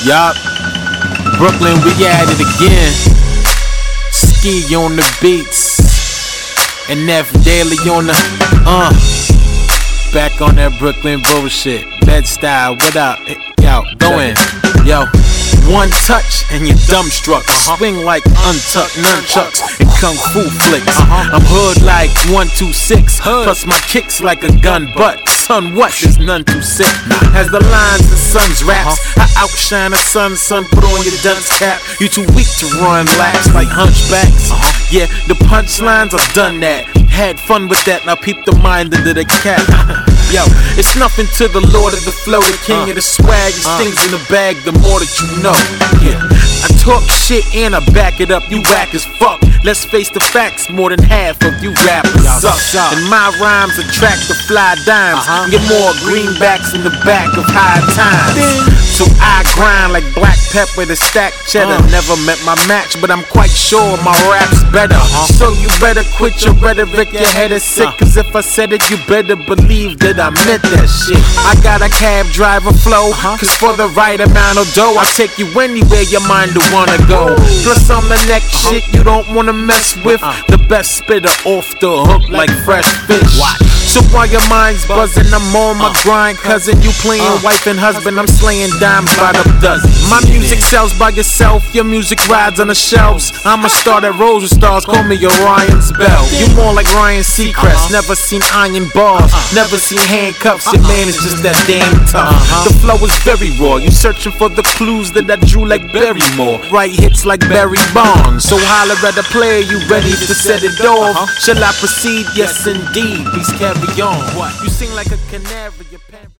Yup, Brooklyn, we at it again. Ski on the beats, and F Daily on the back on that Brooklyn bullshit. Bed-Stuy, what up? Yo, go in. Yo, one touch and you're dumbstruck. Swing like untucked nunchucks and kung fu flicks. I'm hood like 126, plus my kicks like a gun butt. Son, what? There's none too sick. As the lines the sun's raps, I outshine the sun. Son, put on your dunce cap. You too weak to run laps like hunchbacks. Yeah, the punchlines, I've done that. Had fun with that, now peep the mind under the cap. Yo, it's nothing to the Lord of the Flow, the king of the swag. It's things in the bag, the more that you know. Yeah, I talk shit and I back it up. You whack as fuck. Let's face the facts, more than half of you rappers suck. And my rhymes attract the fly dimes. Get more greenbacks in the back of high times. So I grind like black pepper to stack cheddar. Never met my match, but I'm quite sure my rap's better. So you better quit your rhetoric, your head is sick. Cause if I said it, you better believe that I meant that shit. I got a cab driver flow, cause for the right amount of dough, I take you anywhere your mind will wanna go. Plus I'm the next shit you don't wanna mess with. The best spitter off the hook like fresh fish. So while your mind's buzzing, I'm on my grind, cousin. You playing wife and husband, I'm slaying dimes by the dozen. My music sells by yourself, your music rides on the shelves. I'm a star that rolls with stars, call me Orion's bell. You more like Ryan Seacrest, never seen iron bars, never seen handcuffs. Your man is just that damn tough. The flow is very raw, you searching for the clues that I drew like Barrymore. Right hits like Barry Bonds. So holler at a player, you ready to set it off? Shall I proceed? Yes indeed, please carry on. You sing like a canary.